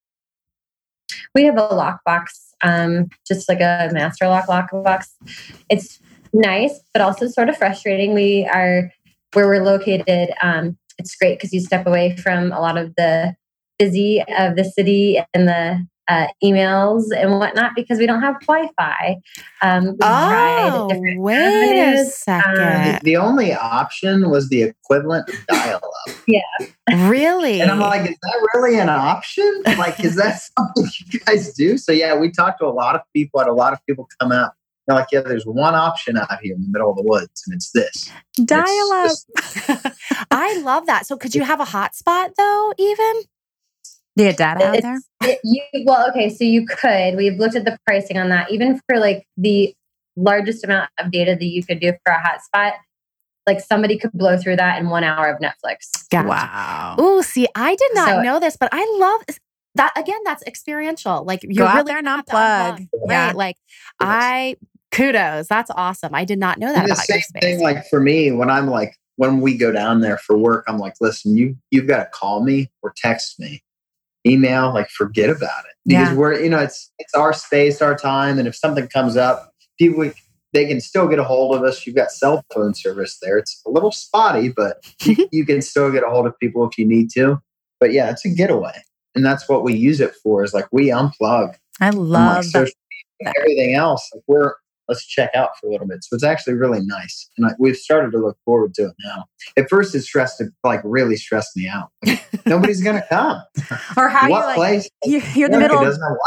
We have a lockbox, um, just like a master lock lockbox. It's nice, but also sort of frustrating. We are where we're located. Um, it's great because you step away from a lot of the busy of the city and the uh, emails and whatnot because we don't have Wi-Fi. Um, we've tried Oh, different wait a avenues. second. Um, The only option was the equivalent of dial-up. Really? And I'm like, is that really an option? Like, is that something you guys do? So yeah, we talked to a lot of people, had a lot of people come out. They're like, yeah, there's one option out here in the middle of the woods, and it's this. Dial It's up. just- I love that. So could you have a hotspot though, even? Do you have data out there? It's- it- you, well, okay, so you could. We've looked at the pricing on that. Even for like the largest amount of data that you could do for a hotspot, like somebody could blow through that in one hour of Netflix. Gotcha. Wow. Oh, see, I did not So- know this, but I love that. Again, that's experiential. Like you're Go out really there and gonna have to unplug. unplug, Yeah. right? Like I kudos. That's awesome. I did not know that And the about your same space. thing, like for me, when I'm like, when we go down there for work, I'm like, listen, you you've got to call me or text me, email, like forget about it because Yeah. we're, you know, it's it's our space, our time, and if something comes up, people they can still get a hold of us. You've got cell phone service there. It's a little spotty, but you, you can still get a hold of people if you need to. But yeah, it's a getaway, and that's what we use it for. Is like we unplug. I from, love like, social media and everything else. Like we're let's check out for a little bit. So it's actually really nice, and I, we've started to look forward to it now. At first, it stressed, it like really stressed me out. Like, nobody's gonna come. Or how you What like place? you, you're in the America middle of doesn't have Wi-Fi.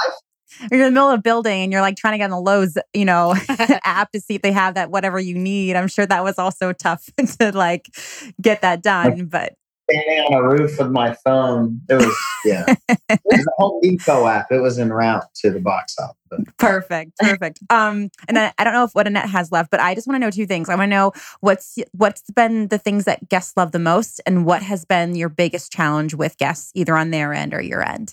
Or you're in the middle of a building and you're like trying to get on the Lowe's, you know, app to see if they have that whatever you need. I'm sure that was also tough to like get that done. Like, but standing on a roof with my phone, it was yeah. It was a Home Depot app. It was en route to the box office. Perfect, perfect. Um, and then I don't know if what Annette has left, but I just want to know two things. I want to know what's what's been the things that guests love the most, and what has been your biggest challenge with guests, either on their end or your end.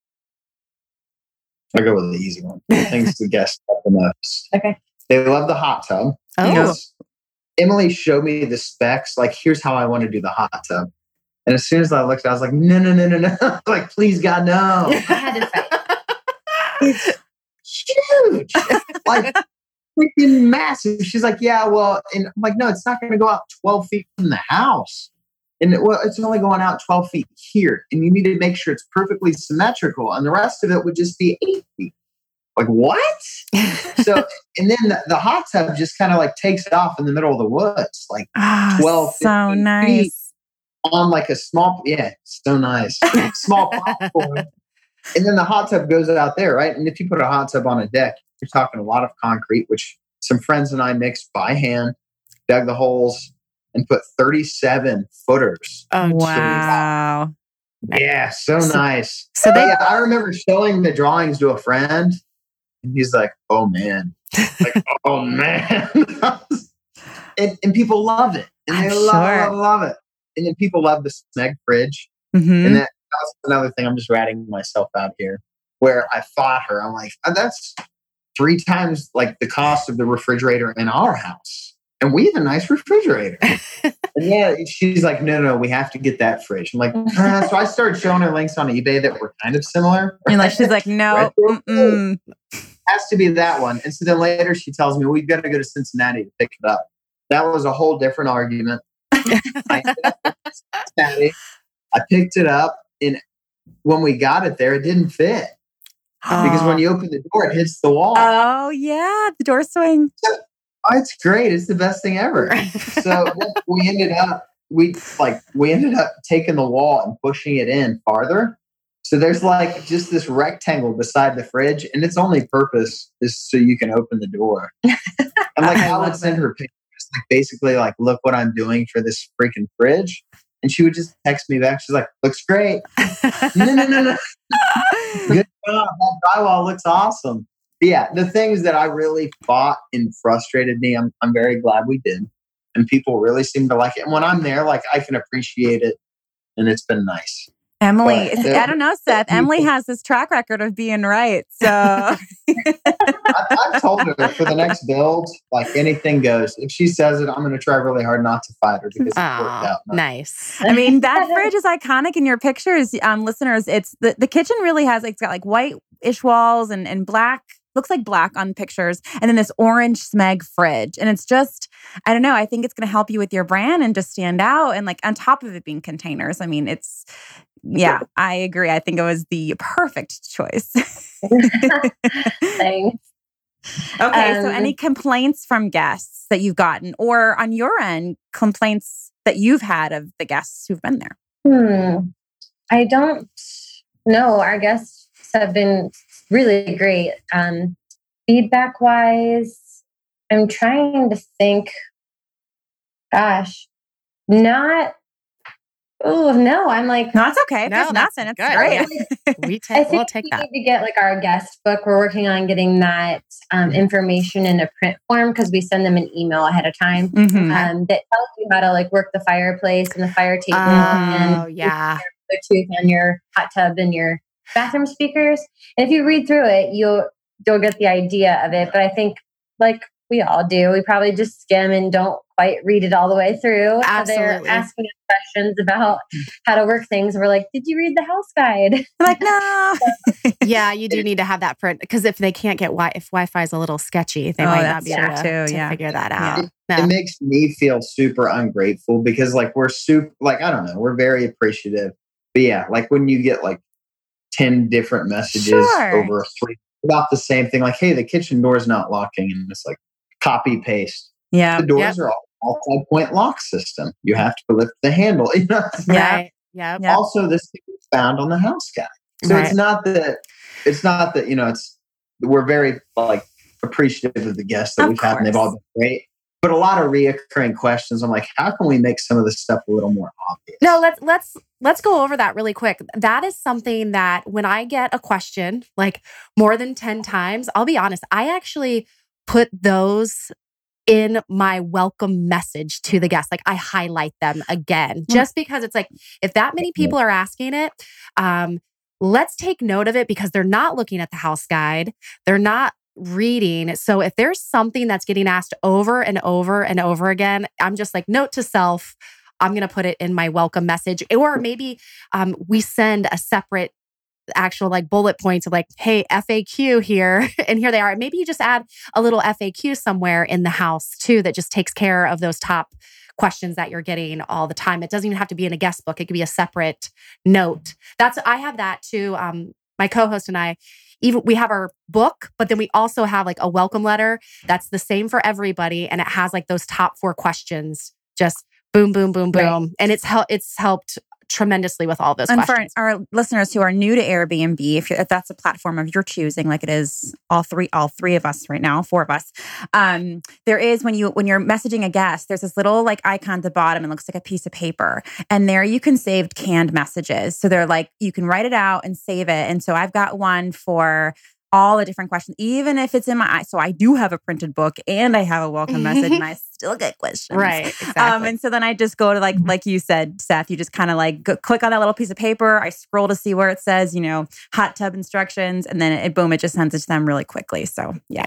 I'll go with the easy one. The things the guests love the most. Okay. They love the hot tub. Oh. Because Emily showed me the specs. Like, here's how I want to do the hot tub. And as soon as I looked, I was like, no, no, no, no, no. Like, please, God, no. I had to fight. It's huge. Like, freaking massive. She's like, yeah, well, and I'm like, no, it's not going to go out twelve feet from the house. And it, well, it's only going out twelve feet here. And you need to make sure it's perfectly symmetrical. And the rest of it would just be eight feet. Like, what? So, and then the, the hot tub just kind of like takes it off in the middle of the woods, like Oh, twelve, so feet nice. on like a small, yeah, so nice, small platform. And then the hot tub goes out there, right? And if you put a hot tub on a deck, you're talking a lot of concrete, which some friends and I mixed by hand, dug the holes, and put thirty-seven footers. Oh, Wow. Yeah, so, So- nice. So they Yeah, I remember showing the drawings to a friend, and he's like, "Oh man, like oh man," and, and people love it, and I'm they love, sure. love, love it. And then people love the Sneg fridge, Mhm. and that, that's another thing. I'm just ratting myself out here, where I fought her. I'm like, "Oh, that's three times like the cost of the refrigerator in our house, and we have a nice refrigerator." And yeah, she's like, no, no, we have to get that fridge. I'm like, ah. So I started showing her links on eBay that were kind of similar. And like she's like, no, Retro mm-mm. has to be that one. And so then later she tells me, we've got to go to Cincinnati to pick it up. That was a whole different argument. I, Cincinnati, I picked it up, and when we got it there, it didn't fit. Because when you open the door, it hits the wall. Oh yeah, the door swing. Oh, it's great. It's the best thing ever. So we ended up, we like, we ended up taking the wall and pushing it in farther. So there's like just this rectangle beside the fridge, and its only purpose is so you can open the door. And like, I I would love send it. her pictures, like basically like, look what I'm doing for this freaking fridge. And she would just text me back. She's like, looks great. No, no, no, no. Good job. That drywall looks awesome. But yeah, the things that I really fought and frustrated me, I'm I'm very glad we did. And people really seem to like it. And when I'm there, like I can appreciate it. And it's been nice. Emily, But, I don't know, Seth. Emily has this track record of being right. So I, I've told her for the next build, like anything goes. If she says it, I'm going to try really hard not to fight her because it's worked Aw, out. nice. I mean, that fridge is iconic in your pictures, um, listeners. It's the, the kitchen really has like, it's got like white-ish walls and, and black, looks like black on pictures, and then this orange Smeg fridge. And it's just, I don't know, I think it's going to help you with your brand and just stand out. And like on top of it being containers, I mean, it's, yeah, I agree. I think it was the perfect choice. Thanks. Okay, so Um, any complaints from guests that you've gotten, or on your end, complaints that you've had of the guests who've been there? Hmm. I don't know. Our guests have been really great. Um, feedback wise, I'm trying to think. Gosh, not. Oh no, I'm like. No, it's okay. If No, there's that's nothing, it's good. great. We I take, think we'll take we that. need to get like our guest book. We're working on getting that um, information in a print form because we send them an email ahead of time Mhm. um, that tells you how to like work the fireplace and the fire table Oh, and yeah. Bluetooth on your hot tub and your bathroom speakers. And if you read through it, you'll you'll get the idea of it. But I think like we all do, we probably just skim and don't quite read it all the way through. So Absolutely. they're asking us questions about how to work things. We're like, did you read the house guide? I'm like, no. Yeah, you do need to have that print because if they can't get Wi, if Wi-Fi is a little sketchy, they Oh, might that's not be able true to, too, to yeah. figure that Yeah. out. It No. makes me feel super ungrateful because like we're super, like, I don't know, we're very appreciative. But yeah, like when you get like ten different messages Sure. over three about the same thing, like, hey, the kitchen door's not locking. And it's like copy paste. Yeah. The doors Yep. are all multi-point lock system. You have to lift the handle. You know? Yeah. Right. Yep. Yeah. Also, this thing was found on the house guide. So Right. it's not that it's not that, you know, it's we're very like appreciative of the guests that Of we've had, and they've all been great. But a lot of reoccurring questions. I'm like, how can we make some of this stuff a little more obvious? No, let's let's let's go over that really quick. That is something that when I get a question like more than ten times, I'll be honest, I actually put those in my welcome message to the guest. Like I highlight them again, just because it's like, if that many people are asking it, um, let's take note of it because they're not looking at the house guide. They're not reading. So if there's something that's getting asked over and over and over again, I'm just like, note to self, I'm going to put it in my welcome message. Or maybe um, we send a separate actual like bullet points of like, hey, F A Q here. And here they are. Maybe you just add a little F A Q somewhere in the house too, that just takes care of those top questions that you're getting all the time. It doesn't even have to be in a guest book. It could be a separate note. That's, I have that too. Um, my co-host and I, even we have our book, but then we also have like a welcome letter that's the same for everybody. And it has like those top four questions, just boom, boom, boom, boom. Right. And it's hel- it's helped tremendously with all those and questions. For our listeners who are new to Airbnb, if, if that's a platform of your choosing, like it is all three, all three of us right now, four of us, um, there is when you when you're messaging a guest, there's this little like icon at the bottom. It looks like a piece of paper, and there you can save canned messages. So they're like you can write it out and save it. And so I've got one for all the different questions, even if it's in my eye. So I do have a printed book and I have a welcome message and I still get questions. Right, exactly. Um, and so then I just go to like, like you said, Seth, you just kind of like go, click on that little piece of paper. I scroll to see where it says, you know, hot tub instructions. And then it, boom, it just sends it to them really quickly. So yeah.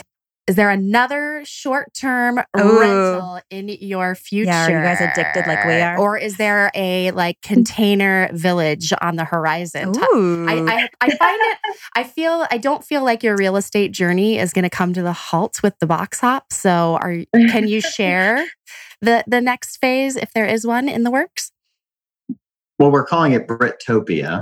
Is there another short-term Ooh. rental in your future? Yeah, are you guys addicted like we are? Or is there a like container village on the horizon? Ooh. I, I, I find it, I feel, I don't feel like your real estate journey is going to come to the halt with the Box Hop. So are can you share the, the next phase, if there is one in the works? Well, we're calling it Brittopia.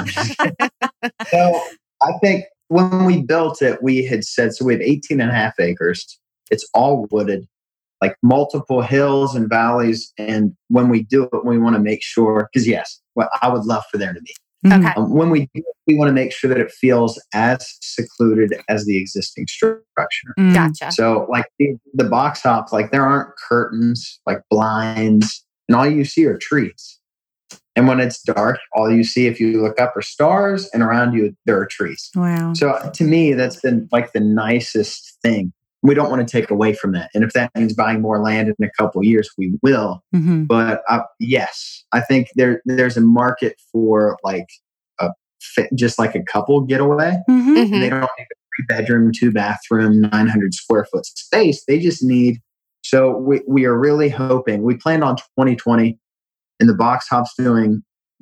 No, so I think when we built it, we had said, so we have eighteen and a half acres. It's all wooded, like multiple hills and valleys. And when we do it, we want to make sure, because yes, well, I would love for there to be. Okay. Um, when we do it, we want to make sure that it feels as secluded as the existing structure. Mm. Gotcha. So like the, the Box Hop, like there aren't curtains, like blinds, and all you see are trees. And when it's dark, all you see, if you look up, are stars, and around you, there are trees. Wow. So to me, that's been like the nicest thing. We don't want to take away from that. And if that means buying more land in a couple of years, we will. Mm-hmm. But uh, yes, I think there there's a market for like a just like a couple getaway. Mm-hmm. Mm-hmm. And they don't need a three bedroom, two bathroom, nine hundred square foot space. They just need. So we, we are really hoping, we planned on twenty twenty. And the Box Hop's doing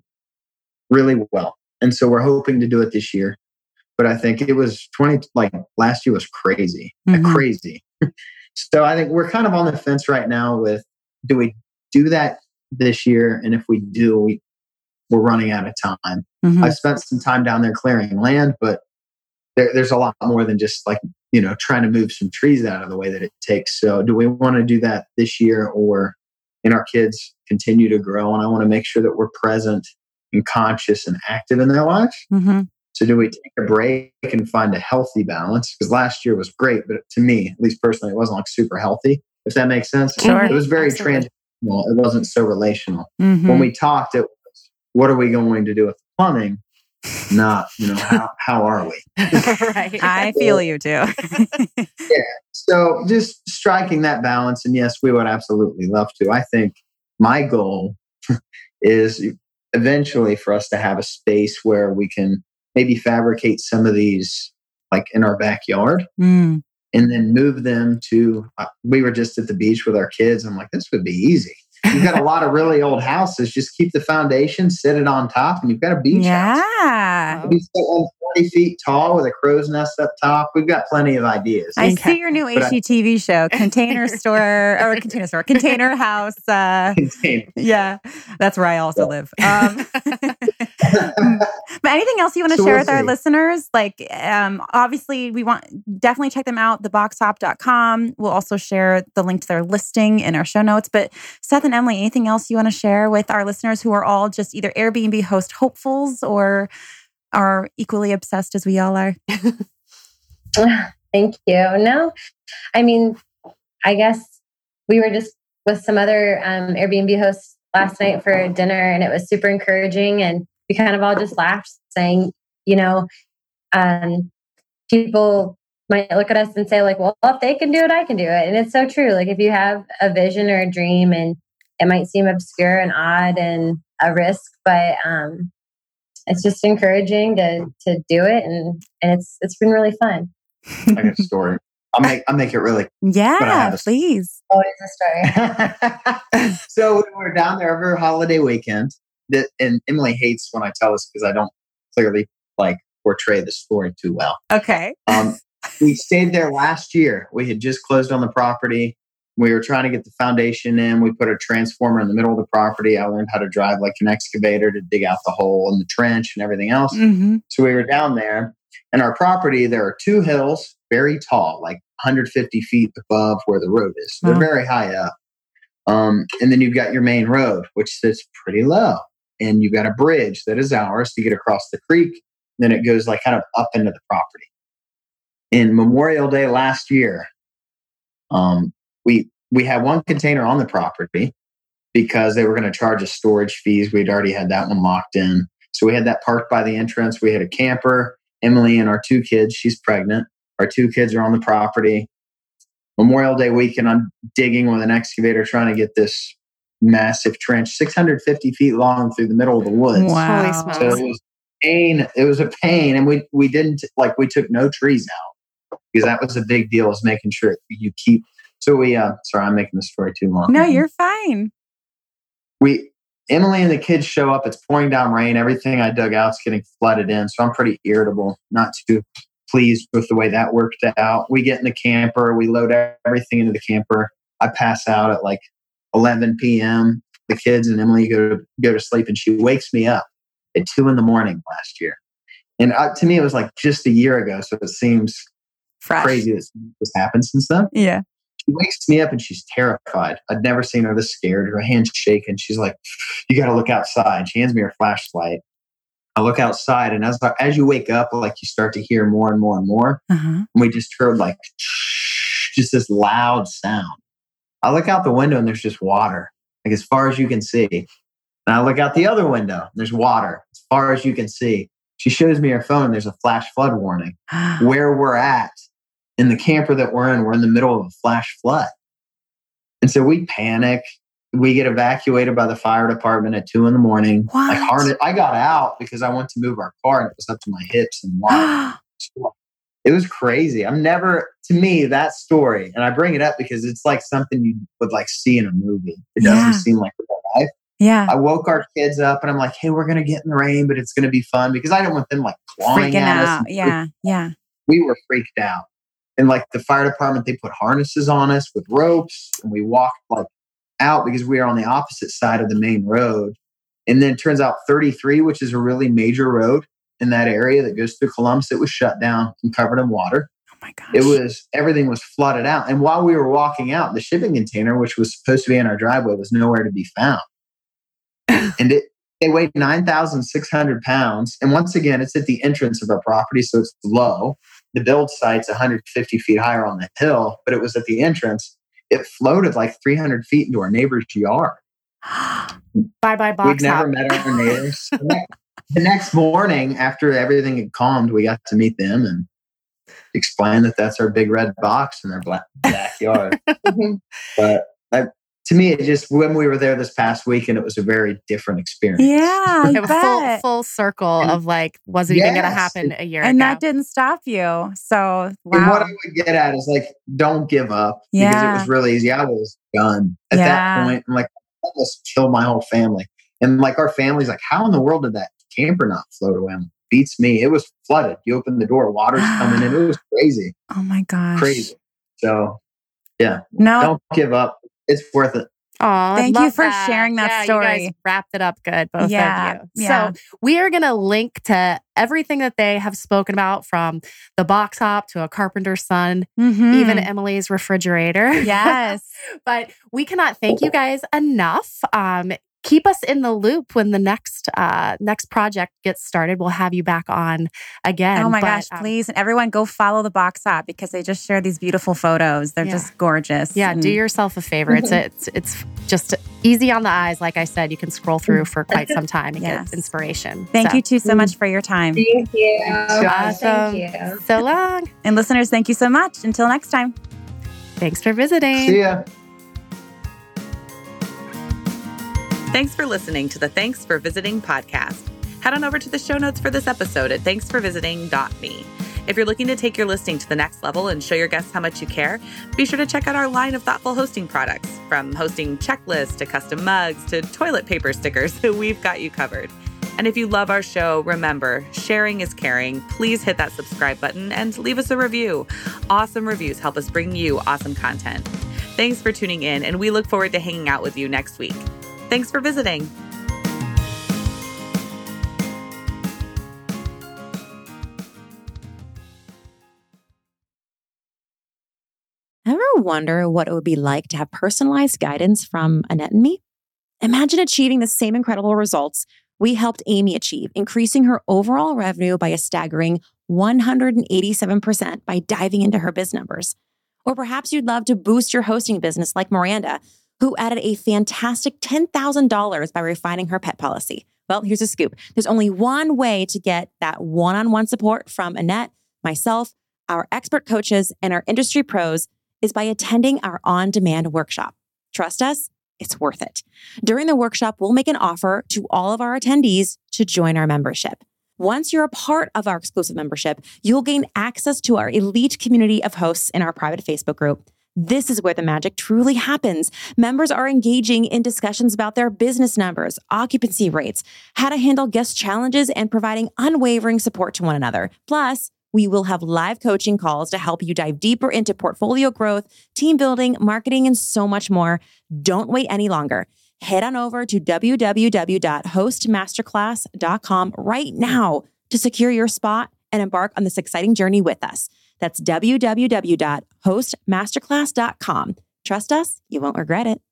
really well. And so we're hoping to do it this year. But I think it was twenty, like last year was crazy, Mm-hmm. like crazy. So I think we're kind of on the fence right now with, do we do that this year? And if we do, we, we're running out of time. Mm-hmm. I've spent some time down there clearing land, but there, there's a lot more than just like, you know, trying to move some trees out of the way that it takes. So do we want to do that this year, or and our kids continue to grow, and I want to make sure that we're present and conscious and active in their lives. Mm-hmm. So do we take a break and find a healthy balance? Because last year was great, but to me, at least personally, it wasn't like super healthy, if that makes sense. Sure. It was very Absolutely. transactional. It wasn't so relational. Mm-hmm. When we talked, it was, what are we going to do with the plumbing? Not, you know, how, how are we? Right. I feel you too. Yeah. So just striking that balance. And yes, we would absolutely love to. I think my goal is eventually for us to have a space where we can maybe fabricate some of these like in our backyard Mm. and then move them to, uh, we were just at the beach with our kids. I'm like, this would be easy. You've got a lot of really old houses. Just keep the foundation, sit it on top, and you've got a beach house. Yeah. It'll be so forty feet tall with a crow's nest up top. We've got plenty of ideas. I Okay. see your new But I- H G T V show, Container Store, or Container Store, Container House. Uh, yeah, that's where I also live. Um, but anything else you want to So share we'll with our see. listeners? Like, um, obviously, we want definitely check them out. the box hop dot com. We'll also share the link to their listing in our show notes. But Seth and Emily, anything else you want to share with our listeners who are all just either Airbnb host hopefuls or are equally obsessed as we all are? Thank you. No, I mean, I guess we were just with some other um, Airbnb hosts last night for dinner, and it was super encouraging. And we kind of all just laughed, saying, you know, um, people might look at us and say, like, well, if they can do it, I can do it. And it's so true. Like, if you have a vision or a dream, and it might seem obscure and odd and a risk, but um, it's just encouraging to to do it, and and it's it's been really fun. I got a story. I'll make I'll make it really. Yeah, please. Always a story. So we were down there every holiday weekend, that, and Emily hates when I tell this because I don't clearly like portray the story too well. Okay. Um, we stayed there last year. We had just closed on the property. We were trying to get the foundation in. We put a transformer in the middle of the property. I learned how to drive like an excavator to dig out the hole in the trench and everything else. Mm-hmm. So we were down there. And our property, there are two hills, very tall, like one hundred fifty feet above where the road is. They're Wow. very high up. Um, and then you've got your main road, which sits pretty low. And you've got a bridge that is ours to get across the creek. Then it goes like kind of up into the property. In Memorial Day last year, um, we we had one container on the property because they were going to charge us storage fees. We'd already had that one locked in. So we had that parked by the entrance. We had a camper. Emily and our two kids, she's pregnant. Our two kids are on the property. Memorial Day weekend, I'm digging with an excavator trying to get this massive trench, six hundred fifty feet long through the middle of the woods. Wow. Holy smokes. So it was pain. It was a pain. And we, we didn't, like, we took no trees out because that was a big deal, is making sure you keep. So we, uh, sorry, I'm making the story too long. No, you're fine. We, Emily and the kids show up. It's pouring down rain. Everything I dug out is getting flooded in. So I'm pretty irritable, not too pleased with the way that worked out. We get in the camper. We load everything into the camper. I pass out at like eleven p.m. The kids and Emily go to, go to sleep, and she wakes me up at two in the morning last year. And uh, to me, it was like just a year ago. So it seems Fresh. crazy that this happened since then. Yeah. She wakes me up and she's terrified. I'd never seen her this scared. Her hand's shaking. She's like, you got to look outside. She hands me her flashlight. I look outside, and as as you wake up, like you start to hear more and more and more. Uh-huh. And we just heard like just this loud sound. I look out the window and there's just water, like as far as you can see. And I look out the other window and there's water as far as you can see. She shows me her phone and there's a flash flood warning. Where we're at in the camper that we're in, we're in the middle of a flash flood. And so we panic. We get evacuated by the fire department at two in the morning. What? Like harness, I got out because I went to move our car and it was up to my hips and water. It was crazy. I'm never, to me, that story, and I bring it up because it's like something you would like see in a movie. It doesn't Yeah. seem like real life. Yeah. I woke our kids up and I'm like, hey, we're going to get in the rain, but it's going to be fun, because I didn't want them like clawing Freaking at us. out. Yeah. Yeah. We were freaked out. And like the fire department, they put harnesses on us with ropes, and we walked like out because we were on the opposite side of the main road. And then it turns out thirty-three, which is a really major road in that area that goes through Columbus, it was shut down and covered in water. Oh my gosh. It was, everything was flooded out. And while we were walking out, the shipping container, which was supposed to be in our driveway, was nowhere to be found. And it, they weighed nine thousand six hundred pounds. And once again, it's at the entrance of our property, so it's low. The build site's one hundred fifty feet higher on the hill, but it was at the entrance. It floated like three hundred feet into our neighbor's yard. Bye bye box We'd never hop. met our neighbors. The next- the next morning, after everything had calmed, we got to meet them and explain that that's our big red box in their black backyard. But I, to me, it just, when we were there this past weekend, it was a very different experience. Yeah. I It was full, bet. full circle of like, was it even going to Yes. happen a year And ago? that didn't stop you. So, And what wow. I would get at is like, don't give up, because Yeah. it was really easy. I was done at Yeah. that point. I'm like, I almost killed my whole family. And like our family's like, how in the world did that camper not float away? I'm like, beats me. It was flooded. You open the door, water's coming in. It was crazy, Oh my gosh. crazy. So yeah, No, don't give up. It's worth it. Aw, I Thank you love for sharing that yeah, story. You guys wrapped it up good, both Yeah, of you. yeah. So we are going to link to everything that they have spoken about, from the box hop to a carpenter's son, Mhm. even Emily's refrigerator. Yes. But we cannot thank you guys enough. Um, keep us in the loop when the next uh, next project gets started. We'll have you back on again. Oh my but, gosh, um, please. And everyone go follow the Box app because they just share these beautiful photos. They're Yeah. just gorgeous. Yeah, And do yourself a favor. It's it's it's just easy on the eyes. Like I said, you can scroll through for quite some time and Yes. get inspiration. Thank So, you two so much for your time. Thank you. Awesome. Thank you. So long. And listeners, thank you so much. Until next time. Thanks for visiting. See ya. Thanks for listening to the Thanks for Visiting podcast. Head on over to the show notes for this episode at thanks for visiting dot me. If you're looking to take your listing to the next level and show your guests how much you care, be sure to check out our line of thoughtful hosting products. From hosting checklists to custom mugs to toilet paper stickers, we've got you covered. And if you love our show, remember, sharing is caring. Please hit that subscribe button and leave us a review. Awesome reviews help us bring you awesome content. Thanks for tuning in, and we look forward to hanging out with you next week. Thanks for visiting. Ever wonder what it would be like to have personalized guidance from Annette and me? Imagine achieving the same incredible results we helped Amy achieve, increasing her overall revenue by a staggering one hundred eighty-seven percent by diving into her biz numbers. Or perhaps you'd love to boost your hosting business like Miranda, who added a fantastic ten thousand dollars by refining her pet policy. Well, here's a scoop. There's only one way to get that one-on-one support from Annette, myself, our expert coaches, and our industry pros is by attending our on-demand workshop. Trust us, it's worth it. During the workshop, we'll make an offer to all of our attendees to join our membership. Once you're a part of our exclusive membership, you'll gain access to our elite community of hosts in our private Facebook group. This is where the magic truly happens. Members are engaging in discussions about their business numbers, occupancy rates, how to handle guest challenges, and providing unwavering support to one another. Plus, we will have live coaching calls to help you dive deeper into portfolio growth, team building, marketing, and so much more. Don't wait any longer. Head on over to w w w dot host masterclass dot com right now to secure your spot and embark on this exciting journey with us. That's w w w dot host masterclass dot com. Trust us, you won't regret it.